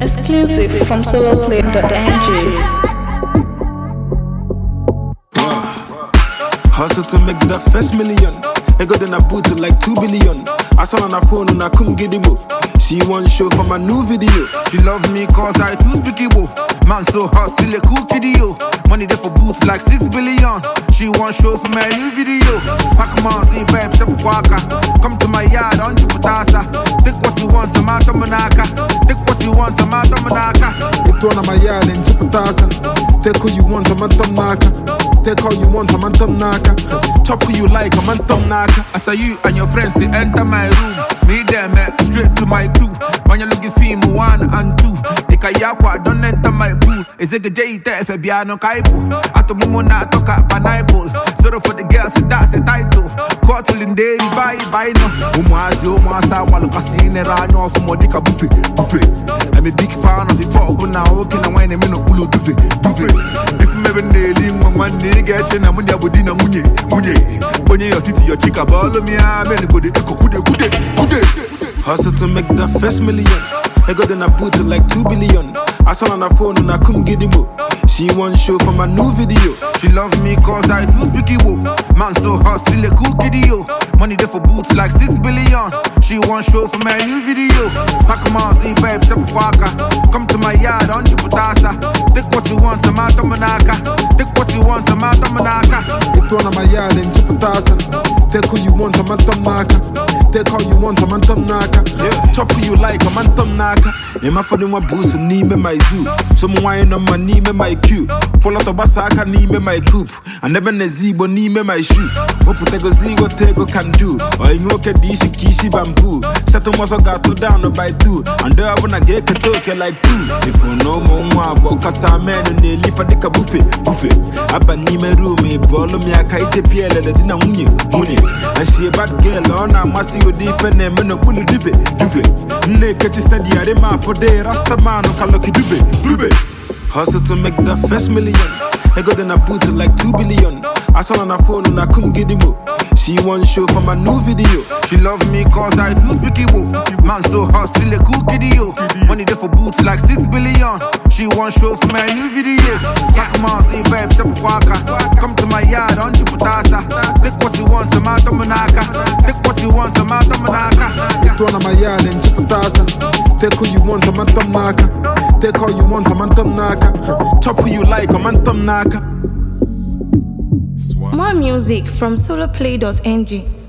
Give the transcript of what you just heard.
Exclusive from soloplay.ng. Hustle to make the first million. I got in a boot like 2 billion. I saw on her phone and I couldn't get him. She want show for my new video. She love me cause I too speakable. Man so hot, still a cool kidio. Money there for boots like 6 billion. She want show for my new video. Pack man, see babe, step waka. Come to my yard, on Chiputasa. Take what you want, I'm out of Manaka. Take what you want, I'm out of Manaka. It's one of my yard in Chiputasa. Take who you want, I'm out of Manaka. Take all you want, I'm Antom Naka. Chop who you like, I'm Antom Naka. I saw you and your friends, they enter my room. Me them, straight to my two. When you looking for me, 1 and 2. Ikayakwa, don't enter my pool. Is it a J-T-F, Biano Kaipo? Ato Mumona, Toka, Panaipol. Zero for the girls, that's the title. Quartal in day, buy no. Umuazi, Umuasa, Walukasine, Rano, from Modika Buffet. I'm a big fan of the folk, but now, can I wine a minute, Ulu Buffet. If you never nail one day, get you, I'm on the Abudina Munye. When you're city, your chica, ball me, I'm going to good. Hustle to make the first million. I got in a boot like 2 billion. I saw on her phone and I couldn't get him. She want show for my new video. She love me cause I too speakable. Man so hot, still a cool kidio. Money there for boots like 6 billion. She want show for my new video. Pack man, see babe, step waka. Come to my yard, on Chiputasa. Take what you want, I'm out of Manaka. Take what you want, I'm out of Manaka. It's one of my yard in Chiputasa. Take who you want, I'm out of Manaka. Take all you want, I'm Antom Naka. Chop who you like, I'm Antom Naka. In my phone, my boost, knee me my zoo. Some wine on my knee me my cue. Pull out the basaka, knee me my coupe. I never nezibo, knee me my shoe. Oputego zigo, tego can do. Or you okay, dishi, kishi, bamboo. Settle must have got to down by 2. And there I wanna get a toke like 2. If you know more about Casa man and they live at the buffet. Up a nime room, a ball of me, a kite piel, and a dinner money. And she a bad girl, on a massive different name, and a bullet duvet. Naked study, I demand for day, Rastaman, or Kaloki Dube. Hustle to make the first million. I got in a boot like 2 billion. I saw on her phone and I couldn't get him. She want show for my new video. She love me cause I too speakable. Man so hot, still a cool kidio. Money there for boots like 6 billion. She want show for my new video. Pack man, see babe, step waka. Come to my yard, on Chiputasa. Take what you want, I'm out of Manaka. Take what you want, I'm out of Manaka. It's one of my yard in Chiputasa. Take who you want, I'm Antom Naka. Take all you want, I'm Antom Naka. Chop who you like, I'm Antom Naka. More music from soloplay.ng.